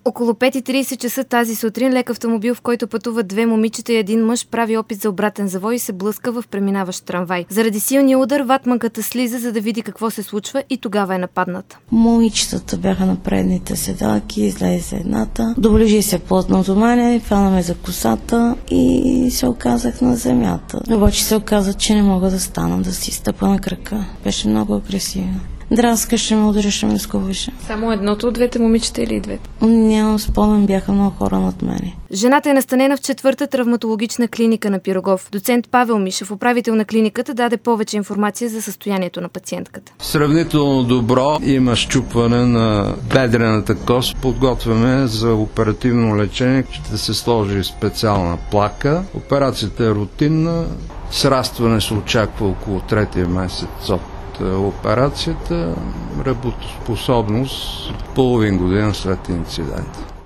Около 5:30 часа тази сутрин лек автомобил, в който пътуват две момичета и един мъж, прави опит за обратен завой и се блъска в преминаващ трамвай. Заради силния удар ватманката слиза, за да види какво се случва, и тогава е нападната. Момичетата бяха на предните седалки, излезе едната, доближи се плътно до мене, фана ме за косата и се оказах на земята. Обаче се оказа, че не мога да стана, да си стъпа на крака. Беше много агресивна. Драскаше ме, ударяше ме, скубеше. Само едното от двете момичета или двете? Нямам спомен, бяха много хора над мене. Жената е настанена в 4-та травматологична клиника на Пирогов. Доцент Павел Мишев, управител на клиниката, даде повече информация за състоянието на пациентката. Сравнително добро, има счупване на бедрената кост. Подготвяме за оперативно лечение. Ще се сложи специална плака. Операцията е рутинна. Срастване се очаква около 3-я месец от операцията, работоспособност половин година след инцидента.